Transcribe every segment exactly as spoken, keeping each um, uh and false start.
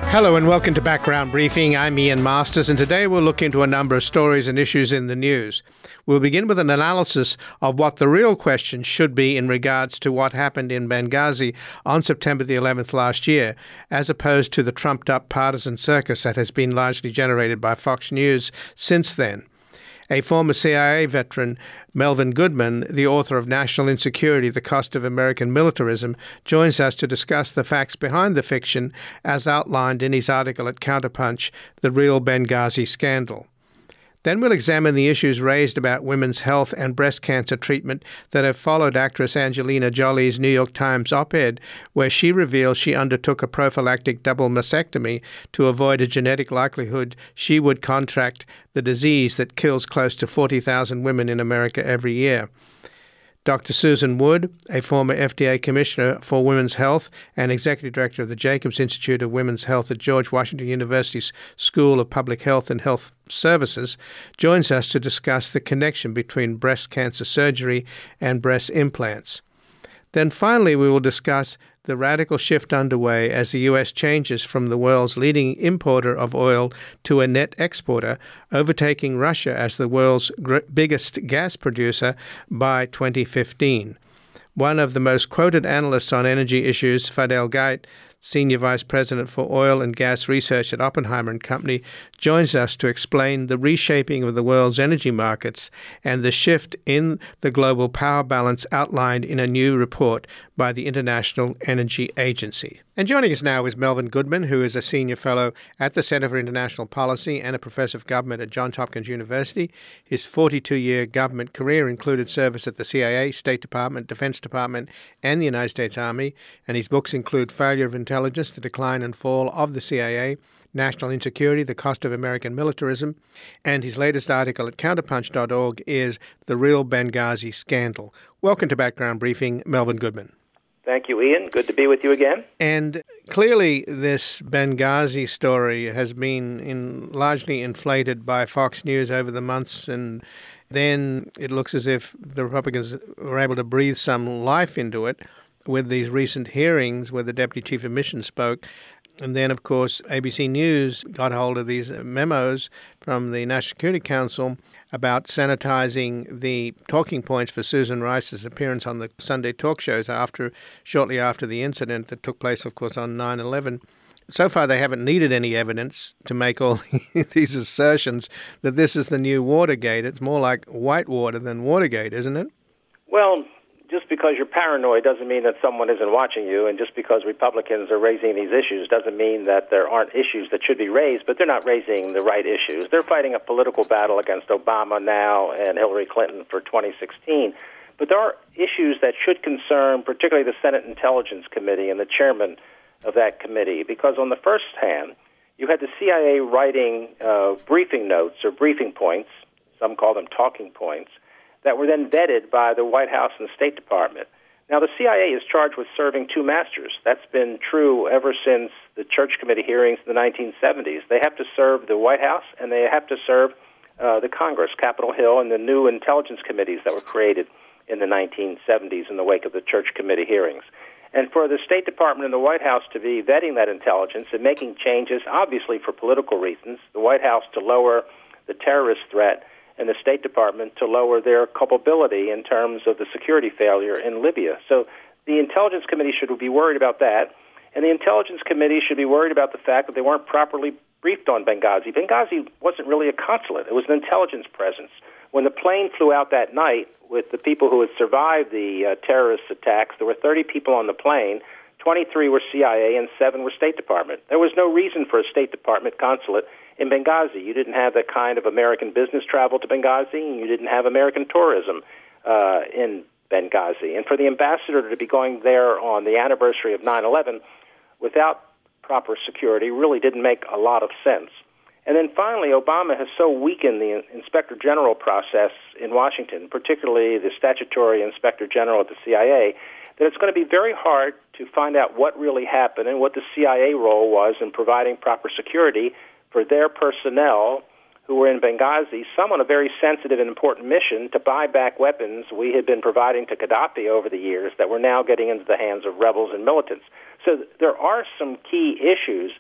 Hello and welcome to Background Briefing. I'm Ian Masters, and today we'll look into a number of stories and issues in the news. We'll begin with an analysis of what the real question should be in regards to what happened in Benghazi on September the eleventh last year, as opposed to the trumped-up partisan circus that has been largely generated by Fox News since then. A former C I A veteran, Melvin Goodman, the author of National Insecurity, The Cost of American Militarism, joins us to discuss the facts behind the fiction as outlined in his article at Counterpunch, The Real Benghazi Scandal. Then we'll examine the issues raised about women's health and breast cancer treatment that have followed actress Angelina Jolie's New York Times op-ed, where she reveals she undertook a prophylactic double mastectomy to avoid a genetic likelihood she would contract the disease that kills close to forty thousand women in America every year. Doctor Susan Wood, a former F D A Commissioner for Women's Health and Executive Director of the Jacobs Institute of Women's Health at George Washington University's School of Public Health and Health Services, joins us to discuss the connection between breast cancer surgery and breast implants. Then finally, we will discuss the radical shift underway as the U S changes from the world's leading importer of oil to a net exporter, overtaking Russia as the world's gr- biggest gas producer by twenty fifteen. One of the most quoted analysts on energy issues, Fadel Geit, Senior Vice President for Oil and Gas Research at Oppenheimer and Company, joins us to explain the reshaping of the world's energy markets and the shift in the global power balance outlined in a new report by the International Energy Agency. And joining us now is Melvin Goodman, who is a Senior Fellow at the Center for International Policy and a Professor of Government at Johns Hopkins University. His forty-two-year government career included service at the C I A, State Department, Defense Department, and the United States Army, and his books include Failure of Intelligence, The Decline and Fall of the C I A, National Insecurity, The Cost of American Militarism, and his latest article at counterpunch dot org is The Real Benghazi Scandal. Welcome to Background Briefing, Melvin Goodman. Thank you, Ian. Good to be with you again. And clearly this Benghazi story has been in, largely inflated by Fox News over the months, and then it looks as if the Republicans were able to breathe some life into it with these recent hearings where the Deputy Chief of Mission spoke. And then, of course, A B C News got hold of these memos from the National Security Council about sanitizing the talking points for Susan Rice's appearance on the Sunday talk shows after, shortly after the incident that took place, of course, on nine eleven. So far, they haven't needed any evidence to make all these assertions that this is the new Watergate. It's more like Whitewater than Watergate, isn't it? Well, just because you're paranoid doesn't mean that someone isn't watching you, and just because Republicans are raising these issues doesn't mean that there aren't issues that should be raised, but they're not raising the right issues. They're fighting a political battle against Obama now and Hillary Clinton for twenty sixteen, but there are issues that should concern particularly the Senate Intelligence Committee and the chairman of that committee, because on the first hand, you had the C I A writing uh, briefing notes or briefing points, some call them talking points, that were then vetted by the White House and the State Department. Now, the C I A is charged with serving two masters. That's been true ever since the Church Committee hearings in the nineteen seventies. They have to serve the White House, and they have to serve uh, the Congress, Capitol Hill, and the new intelligence committees that were created in the nineteen seventies in the wake of the Church Committee hearings. And for the State Department and the White House to be vetting that intelligence and making changes, obviously for political reasons, the White House to lower the terrorist threat, and the State Department to lower their culpability in terms of the security failure in Libya. So the Intelligence Committee should be worried about that, and the Intelligence Committee should be worried about the fact that they weren't properly briefed on Benghazi. Benghazi wasn't really a consulate. It was an intelligence presence. When the plane flew out that night with the people who had survived the uh, terrorist attacks, there were thirty people on the plane. twenty-three were C I A and seven were State Department. There was no reason for a State Department consulate in Benghazi. You didn't have that kind of American business travel to Benghazi, and you didn't have American tourism uh, in Benghazi. And for the ambassador to be going there on the anniversary of nine eleven without proper security really didn't make a lot of sense. And then finally, Obama has so weakened the Inspector General process in Washington, particularly the statutory Inspector General at the C I A, that it's going to be very hard to find out what really happened and what the C I A role was in providing proper security for their personnel who were in Benghazi, some on a very sensitive and important mission to buy back weapons we had been providing to Gaddafi over the years that were now getting into the hands of rebels and militants. So there are some key issues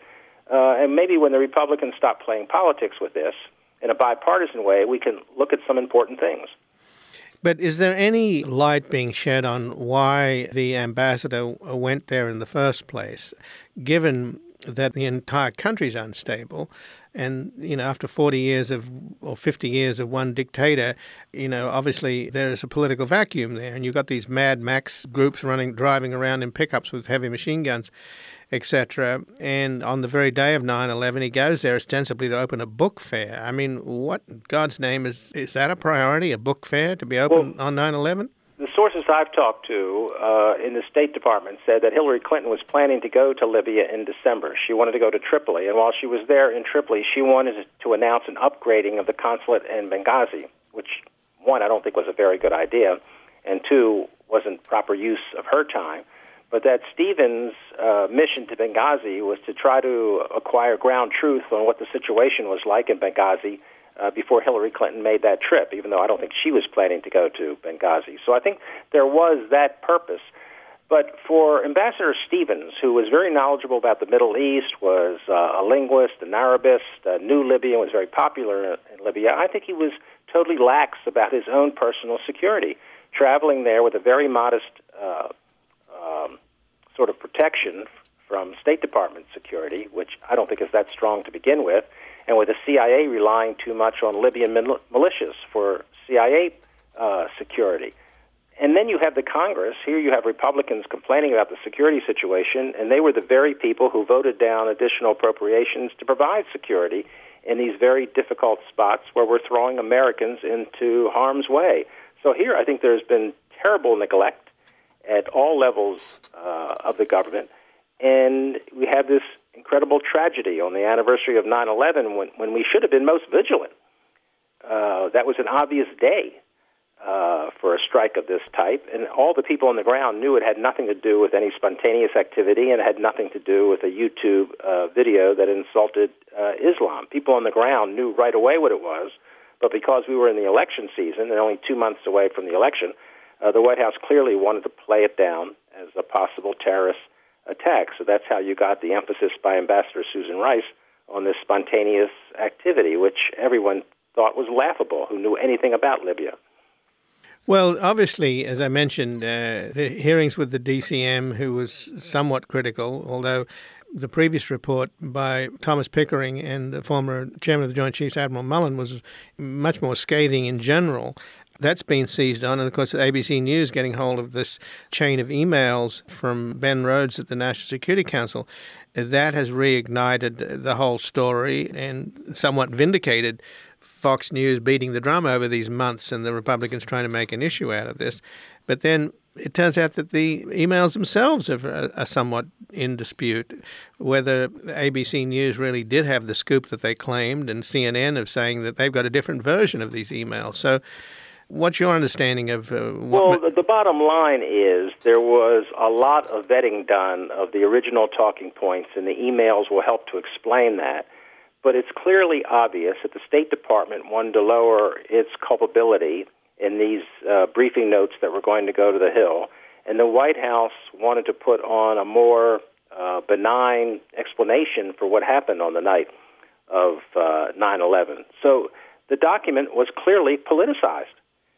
Uh, and maybe when the Republicans stop playing politics with this in a bipartisan way, we can look at some important things. But is there any light being shed on why the ambassador went there in the first place, given that the entire country's unstable? And, you know, after forty years of, or fifty years of one dictator, you know, obviously there is a political vacuum there. And you've got these Mad Max groups running, driving around in pickups with heavy machine guns, et cetera. And on the very day of nine eleven, he goes there ostensibly to open a book fair. I mean, what in God's name is, is that a priority, a book fair to be open well, on nine eleven? The sources I've talked to uh, in the State Department said that Hillary Clinton was planning to go to Libya in December. She wanted to go to Tripoli, and while she was there in Tripoli, she wanted to announce an upgrading of the consulate in Benghazi, which, one, I don't think was a very good idea, and two, wasn't proper use of her time. But that Stevens' uh, mission to Benghazi was to try to acquire ground truth on what the situation was like in Benghazi uh, before Hillary Clinton made that trip, even though I don't think she was planning to go to Benghazi. So I think there was that purpose. But for Ambassador Stevens, who was very knowledgeable about the Middle East, was uh, a linguist, an Arabist, uh, knew Libya, and was very popular in Libya, I think he was totally lax about his own personal security, traveling there with a very modest uh Um, sort of protection from State Department security, which I don't think is that strong to begin with, and with the C I A relying too much on Libyan mil- militias for C I A uh, security. And then you have the Congress. Here you have Republicans complaining about the security situation, and they were the very people who voted down additional appropriations to provide security in these very difficult spots where we're throwing Americans into harm's way. So here I think there's been terrible neglect at all levels uh, of the government. And we have this incredible tragedy on the anniversary of nine eleven when, when we should have been most vigilant. Uh, that was an obvious day uh, for a strike of this type, and all the people on the ground knew it had nothing to do with any spontaneous activity and it had nothing to do with a YouTube uh, video that insulted uh, Islam. People on the ground knew right away what it was, but because we were in the election season and only two months away from the election, Uh, the White House clearly wanted to play it down as a possible terrorist attack. So that's how you got the emphasis by Ambassador Susan Rice on this spontaneous activity, which everyone thought was laughable, who knew anything about Libya. Well, obviously, as I mentioned, uh, the hearings with the D C M, who was somewhat critical, although the previous report by Thomas Pickering and the former chairman of the Joint Chiefs, Admiral Mullen, was much more scathing in general. That's been seized on, and of course A B C News getting hold of this chain of emails from Ben Rhodes at the National Security Council. That has reignited the whole story and somewhat vindicated Fox News beating the drum over these months and the Republicans trying to make an issue out of this. But then it turns out that the emails themselves are, are somewhat in dispute, whether A B C News really did have the scoop that they claimed and C N N of saying that they've got a different version of these emails. So what's your understanding of... Uh, what well, the, the bottom line is there was a lot of vetting done of the original talking points, and the emails will help to explain that. But it's clearly obvious that the State Department wanted to lower its culpability in these uh, briefing notes that were going to go to the Hill, and the White House wanted to put on a more uh, benign explanation for what happened on the night of uh, nine eleven. So the document was clearly politicized.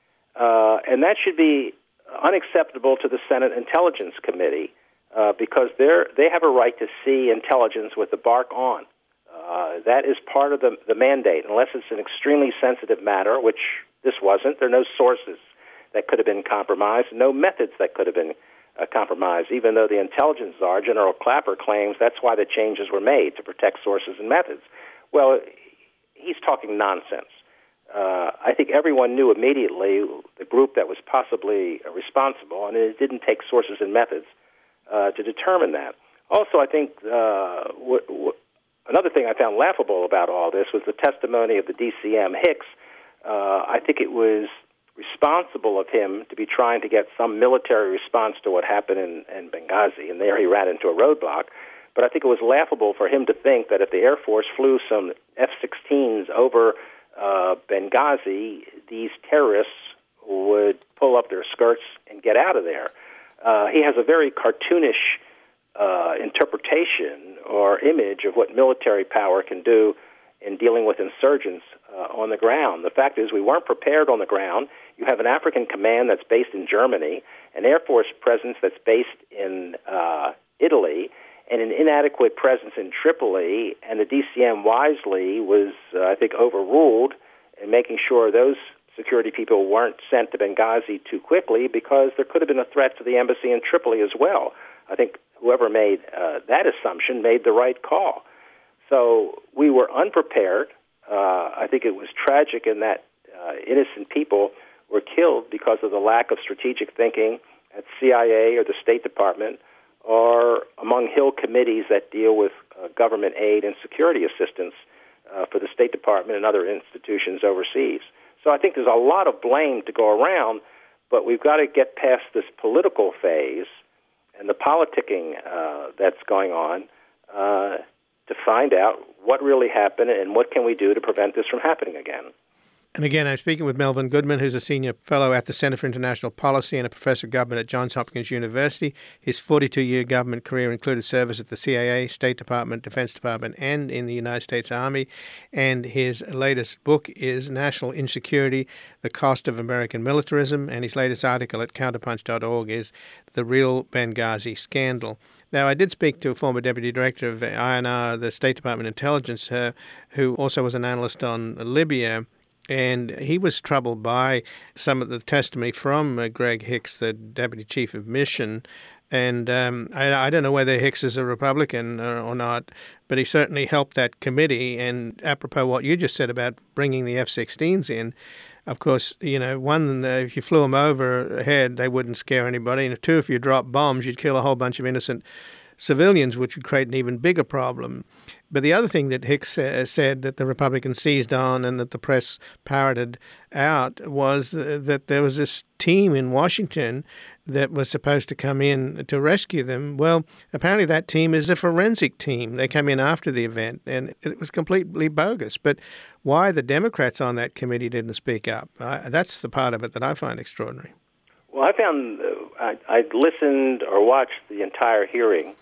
Uh, and that should be unacceptable to the Senate Intelligence Committee uh, because they're, they have a right to see intelligence with the bark on. Uh, that is part of the, the mandate, unless it's an extremely sensitive matter, which this wasn't. There are no sources that could have been compromised, no methods that could have been uh, compromised, even though the intelligence czar, General Clapper, claims that's why the changes were made, to protect sources and methods. Well, he's talking nonsense. Uh, I think everyone knew immediately the group that was possibly responsible, and it didn't take sources and methods uh, to determine that. Also, I think uh, w- w- another thing I found laughable about all this was the testimony of the D C M, Hicks. Uh, I think it was responsible of him to be trying to get some military response to what happened in, in Benghazi, and there he ran into a roadblock. But I think it was laughable for him to think that if the Air Force flew some F sixteens over Uh, Benghazi, these terrorists would pull up their skirts and get out of there. Uh, he has a very cartoonish uh, interpretation or image of what military power can do in dealing with insurgents uh, on the ground. The fact is we weren't prepared on the ground. You have an African command that's based in Germany, an Air Force presence that's based in uh, Italy, and an inadequate presence in Tripoli, and the D C M wisely was, uh, I think, overruled in making sure those security people weren't sent to Benghazi too quickly, because there could have been a threat to the embassy in Tripoli as well. I think whoever made uh, that assumption made the right call. So we were unprepared. Uh, I think it was tragic in that uh, innocent people were killed because of the lack of strategic thinking at C I A or the State Department, or among Hill committees that deal with uh, government aid and security assistance uh, for the State Department and other institutions overseas. So I think there's a lot of blame to go around, but we've got to get past this political phase and the politicking uh, that's going on uh, to find out what really happened and what can we do to prevent this from happening again. And again, I'm speaking with Melvin Goodman, who's a senior fellow at the Center for International Policy and a professor of government at Johns Hopkins University. His forty-two-year government career included service at the C I A, State Department, Defense Department, and in the United States Army. And his latest book is National Insecurity, The Cost of American Militarism. And his latest article at counterpunch dot org is The Real Benghazi Scandal. Now, I did speak to a former deputy director of I N R, the State Department Intelligence, uh, who also was an analyst on Libya. And he was troubled by some of the testimony from uh, Greg Hicks, the Deputy Chief of Mission. And um, I, I don't know whether Hicks is a Republican or, or not, but he certainly helped that committee. And apropos what you just said about bringing the F sixteens in, of course, you know, one, uh, if you flew them overhead, they wouldn't scare anybody. And two, if you dropped bombs, you'd kill a whole bunch of innocent civilians, which would create an even bigger problem. But the other thing that Hicks uh, said that the Republicans seized on and that the press parroted out was uh, that there was this team in Washington that was supposed to come in to rescue them. Well, apparently that team is a forensic team. They come in after the event, and it was completely bogus. But why the Democrats on that committee didn't speak up, uh, that's the part of it that I find extraordinary. Well, I found uh, I, I listened or watched the entire hearing.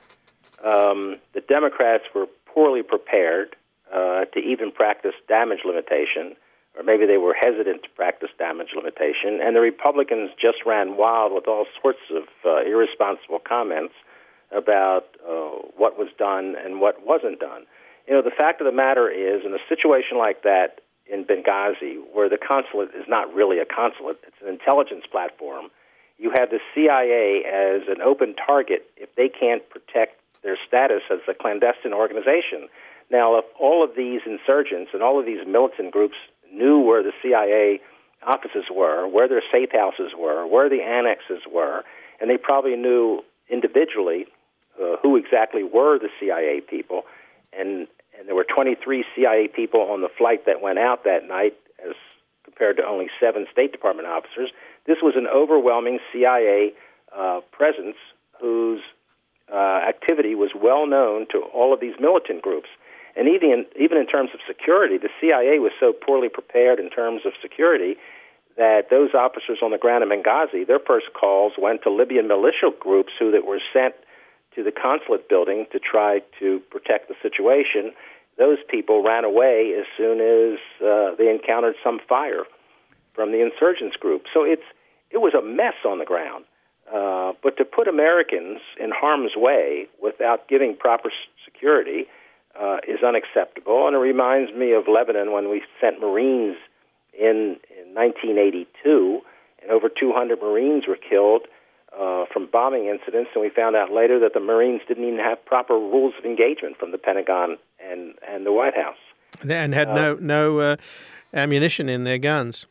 Um, the Democrats were poorly prepared uh, to even practice damage limitation, or maybe they were hesitant to practice damage limitation, and the Republicans just ran wild with all sorts of uh, irresponsible comments about uh, what was done and what wasn't done. You know, the fact of the matter is, in a situation like that in Benghazi, where the consulate is not really a consulate, it's an intelligence platform, you have the C I A as an open target if they can't protect their status as a clandestine organization. Now, if all of these insurgents and all of these militant groups knew where the C I A offices were, where their safe houses were, where the annexes were, and they probably knew individually uh, who exactly were the C I A people, and, and there were twenty-three C I A people on the flight that went out that night as compared to only seven State Department officers, this was an overwhelming C I A uh, presence whose Uh, activity was well known to all of these militant groups. And even in, even in terms of security, the C I A was so poorly prepared in terms of security that those officers on the ground in Benghazi, their first calls went to Libyan militia groups who that were sent to the consulate building to try to protect the situation. Those people ran away as soon as uh, they encountered some fire from the insurgents group. So it's it was a mess on the ground. Uh, but to put Americans in harm's way without giving proper security uh, is unacceptable. And it reminds me of Lebanon when we sent Marines in, in nineteen eighty-two, and over two hundred Marines were killed uh, from bombing incidents. And we found out later that the Marines didn't even have proper rules of engagement from the Pentagon and, and the White House. And had uh, no, no uh, ammunition in their guns.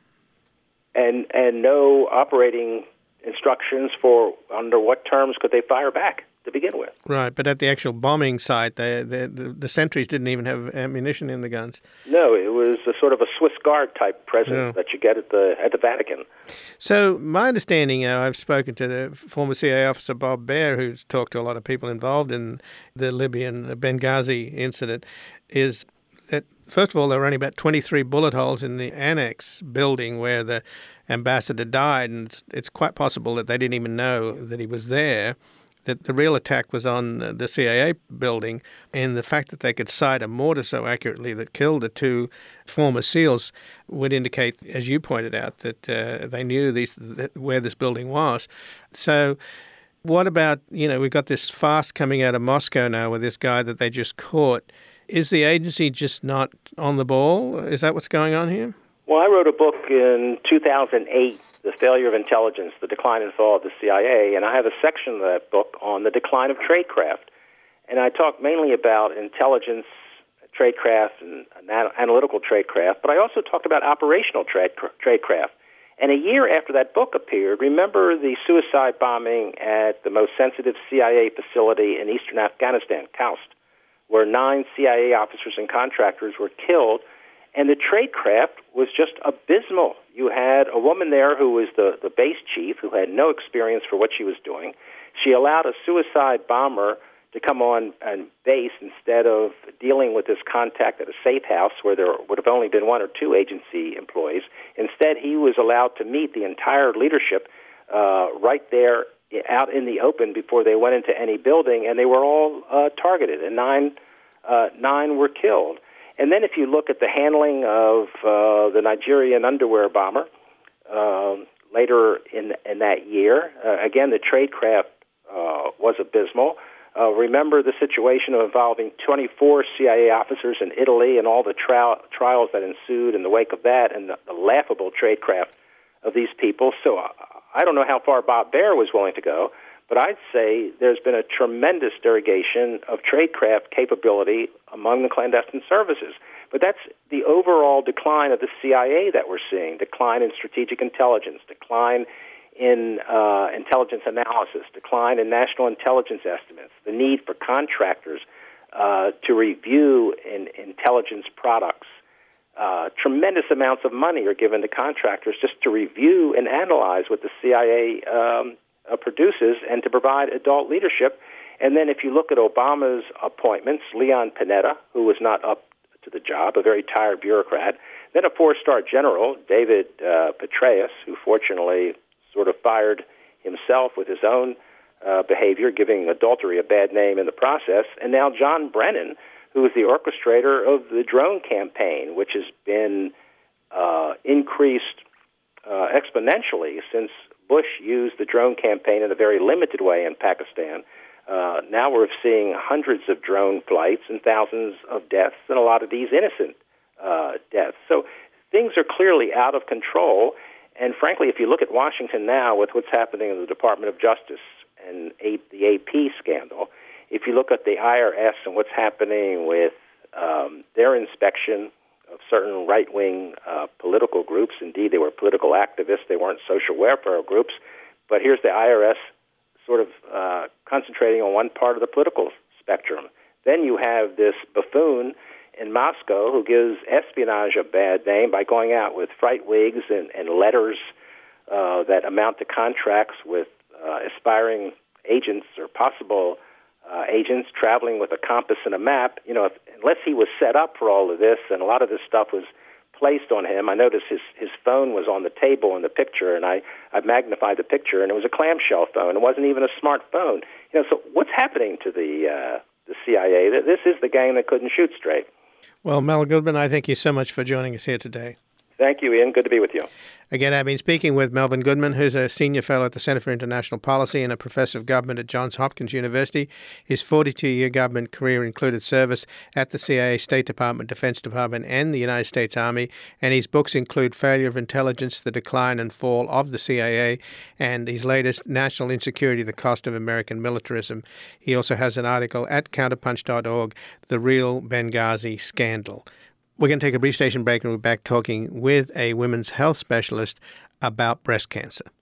And, and no operating instructions for under what terms could they fire back to begin with. Right, but at the actual bombing site, the the, the, the sentries didn't even have ammunition in the guns. No, it was a sort of a Swiss Guard type presence yeah. that you get at the at the Vatican. So my understanding, uh, I've spoken to the former C I A officer Bob Baer, who's talked to a lot of people involved in the Libyan Benghazi incident, is that, first of all, there were only about twenty-three bullet holes in the annex building where the ambassador died, and it's, it's quite possible that they didn't even know that he was there. that the real attack was on the C I A building, and the fact that they could sight a mortar so accurately that killed the two former SEALs would indicate, as you pointed out, that uh, they knew these that where this building was. So what about, you know, we've got this fast coming out of Moscow now with this guy that they just caught. Is the agency just not on the ball? Is that what's going on here? Well, I wrote a book in two thousand eight, The Failure of Intelligence, The Decline and Fall of the C I A, and I have a section of that book on the decline of tradecraft. And I talk mainly about intelligence, tradecraft, and analytical tradecraft, but I also talked about operational trade, tradecraft. And a year after that book appeared, remember the suicide bombing at the most sensitive C I A facility in eastern Afghanistan, Khoust, where nine C I A officers and contractors were killed, and the tradecraft was just abysmal. You had a woman there who was the, the base chief, who had no experience for what she was doing. She allowed a suicide bomber to come on and base instead of dealing with this contact at a safe house where there would have only been one or two agency employees. Instead, he was allowed to meet the entire leadership uh, right there out in the open before they went into any building, and they were all uh, targeted, and nine, uh, nine were killed. And then if you look at the handling of uh, the Nigerian underwear bomber uh, later in, in that year, uh, again, the tradecraft uh, was abysmal. Uh, remember the situation involving twenty-four C I A officers in Italy and all the tri- trials that ensued in the wake of that, and the, the laughable tradecraft of these people. So uh, I don't know how far Bob Baer was willing to go, but I'd say there's been a tremendous derogation of tradecraft capability among the clandestine services. But that's the overall decline of the C I A that we're seeing, decline in strategic intelligence, decline in uh, intelligence analysis, decline in national intelligence estimates, the need for contractors uh, to review in intelligence products. Uh, tremendous amounts of money are given to contractors just to review and analyze what the C I A um, uh, produces and to provide adult leadership. And then if you look at Obama's appointments, Leon Panetta, who was not up to the job, a very tired bureaucrat, then a four-star general, David uh, Petraeus, who fortunately sort of fired himself with his own uh, behavior, giving adultery a bad name in the process, and now John Brennan, who is the orchestrator of the drone campaign, which has been uh, increased uh, exponentially since Bush used the drone campaign in a very limited way in Pakistan. Uh, now we're seeing hundreds of drone flights and thousands of deaths, and a lot of these innocent uh, deaths. So things are clearly out of control. And frankly, if you look at Washington now with what's happening in the Department of Justice and a- the A P scandal, if you look at the I R S and what's happening with um, their inspection of certain right-wing uh, political groups, indeed they were political activists, they weren't social welfare groups, but here's the I R S sort of uh, concentrating on one part of the political spectrum. Then you have this buffoon in Moscow who gives espionage a bad name by going out with fright wigs and, and letters uh, that amount to contracts with uh, aspiring agents or possible uh, agents traveling with a compass and a map. You know, if, unless he was set up for all of this, and a lot of this stuff was placed on him. I noticed his, his phone was on the table in the picture, and I, I magnified the picture, and it was a clamshell phone. It wasn't even a smartphone. You know, so what's happening to the uh, the C I A? This is the gang that couldn't shoot straight. Well, Mel Goodman, I thank you so much for joining us here today. Thank you, Ian. Good to be with you. Again, I've been speaking with Melvin Goodman, who's a senior fellow at the Center for International Policy and a professor of government at Johns Hopkins University. His forty-two-year government career included service at the C I A, State Department, Defense Department, and the United States Army. And his books include Failure of Intelligence, The Decline and Fall of the C I A, and his latest, National Insecurity, The Cost of American Militarism. He also has an article at counterpunch dot org, The Real Benghazi Scandal. We're going to take a brief station break and we're back talking with a women's health specialist about breast cancer.